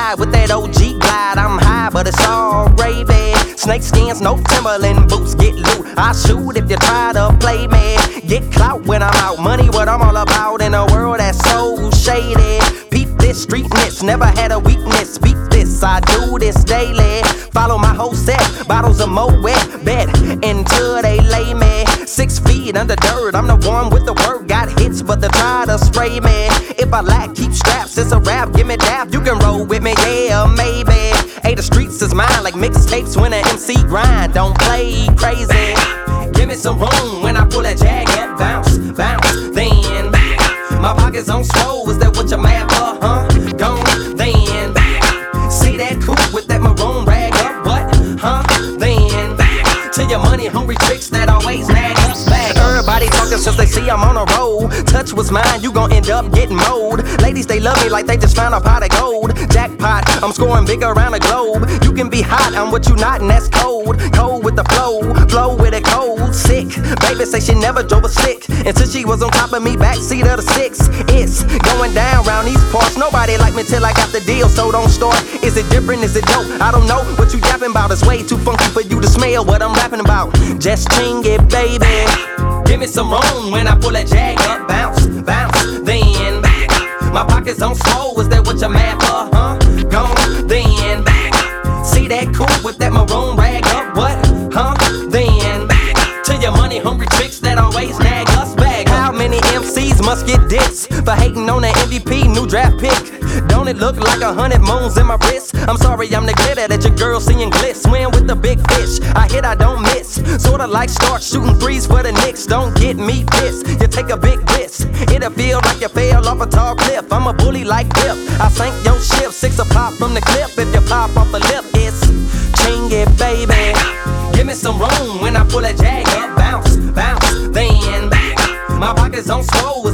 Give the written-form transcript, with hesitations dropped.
ride with that OG glide. I'm high, but it's all gravy. Snake skins, no Timberland boots, get loot. I shoot if you try to play me. Get clout when I'm out, money what I'm all about in a world that's so shady. Peep this streetness, never had a weakness. Beat this, I do this daily. Follow my whole set, bottles of Moet bet until they lay me. 6 feet under dirt, I'm the one with the word. Got hits, but they try to spray me. If I lack, keep straps, it's a rap, give me dap. You can roll with me, yeah, maybe. Hey, the streets is mine, like mixtapes when an MC grind. Don't play crazy. Give me some room when I pull that jag up, bounce, bounce, then my pockets on swole, is that what you're mad for, huh? Gone, then see that coupe with that maroon rag up, what, huh? Then to your money hungry tricks that always nag us back. Everybody talking since they see I'm on a roll. Touch was mine, you gon' end up getting mowed. Ladies, they love me like they just found a pot of gold. Jackpot, I'm scoring big around the globe. You can be hot, I'm what you not, and that's cold. Cold with the flow, flow with it cold. Sick, baby say she never drove a stick until she was on top of me, backseat of the 6. It's going down round these parts. Nobody like me till I got the deal, so don't start. Is it different, is it dope? I don't know what you yapping about. It's way too funky for you to smell what I'm rapping about. Just ching it, baby. Give me some room when I pull that jag up, bounce, bounce, then my pockets on swole, is that what you're mad for, huh? Gone, then see that coupe with that maroon rag up, what, huh? Then to your money hungry tricks that always nag us back. How many MCs must get dissed for hating on the MVP new draft pick? Don't it look like 100 moons in my wrist? I'm sorry, I'm the glitter that your girl seeing glitz. Swim with the big fish, I hit, I don't miss. Sorta like start shooting threes for the Knicks. Don't get me pissed, you take a big risk. It'll feel like you fell off a tall cliff. I'm a bully like Cliff, I sank your ship. 6 a pop from the clip, if you pop off the lip, it's ching it, baby. Give me some room when I pull that jag up, bounce, bounce, then my pockets on swole,